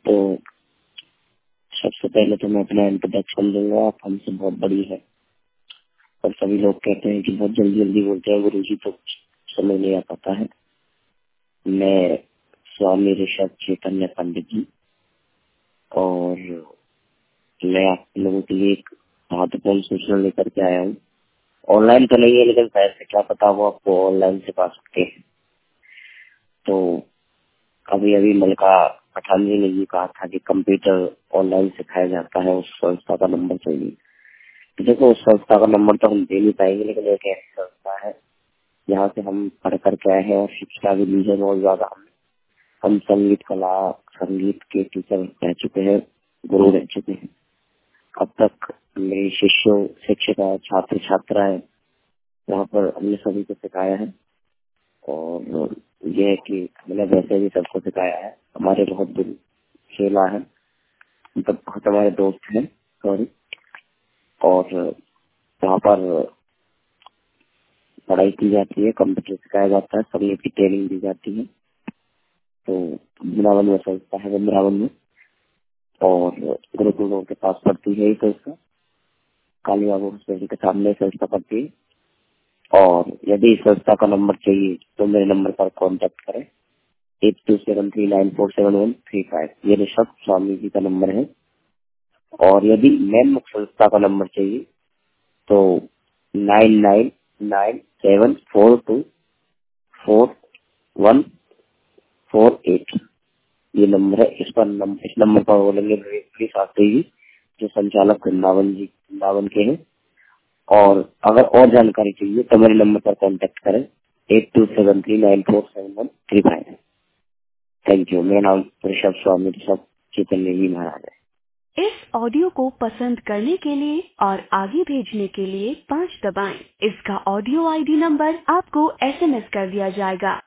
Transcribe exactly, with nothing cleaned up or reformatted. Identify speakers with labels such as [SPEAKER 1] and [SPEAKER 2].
[SPEAKER 1] तो सबसे पहले तो मैं अपना इंट्रोडक्शन दूंगा। आप हमसे बहुत बड़ी है और सभी लोग कहते हैं कि बहुत जल्दी जल्दी बोलते हैं गुरुजी, तो समझ नहीं आ पाता है। मैं स्वामी ऋषभ चैतन्य पंडित जी, और मैं आप लोगों के लिए एक महत्वपूर्ण सूचना लेकर के आया हूँ। ऑनलाइन तो नहीं है, लेकिन शायद से क्या पता वो आपको ऑनलाइन से पा सकते हैं। तो अभी अभी मलका पठान जी ने ये कहा था कि कंप्यूटर ऑनलाइन सिखाया जाता है, उस संस्था का नंबर चाहिए। तो देखो, उस संस्था का नंबर तो हम दे नहीं पाएंगे, लेकिन एक ऐसी संस्था है जहाँ से हम पढ़ करके आए हैं और शिक्षा भी ली है बहुत ज्यादा। हम हम संगीत कला संगीत के टीचर रह चुके हैं, गुरु रह चुके हैं। अब तक मेरे शिष्यों शिक्षिका छात्र छात्राएं वहाँ पर हमने सभी को सिखाया है। और ये है कि हमने वैसे भी सबको सिखाया है। हमारे बहुत दिन खेला है, मतलब बहुत हमारे दोस्त हैं, सॉरी। और वहाँ पर पढ़ाई की जाती है, कंप्यूटर सिखाया जाता है, संगीत की ट्रेनिंग दी जाती है। तो वृंदावन में संस्था है, वृंदावन में, और गुरुकुलों के पास पढ़ती है ये संस्था, काली बाबू हॉस्पिटल के सामने संस्था पढ़ती है। और यदि इस संस्था का नंबर चाहिए तो मेरे नंबर पर कांटेक्ट करें, eight two seven three nine four seven one three five. ये ऋषभ स्वामी जी का नंबर है। और यदि मैम संस्था का नंबर चाहिए तो nine nine nine seven four two four one four eight, ये नंबर है। इस पर नम, इस नंबर पर बोलेंगे प्लीज शास्त्री जी, जो संचालक वृंदावन जी वृंदावन के हैं। और अगर और जानकारी चाहिए तो मेरे नंबर पर कांटेक्ट करें, eight two seven three nine four seven one three five. Thank you. मेरा नाम ऋषभ स्वामी ऋषभ चैतन्य जी महाराज है। इस ऑडियो को पसंद करने के लिए और आगे भेजने के लिए पाँच दबाएं। इसका ऑडियो आईडी नंबर आपको एसएमएस कर दिया जाएगा।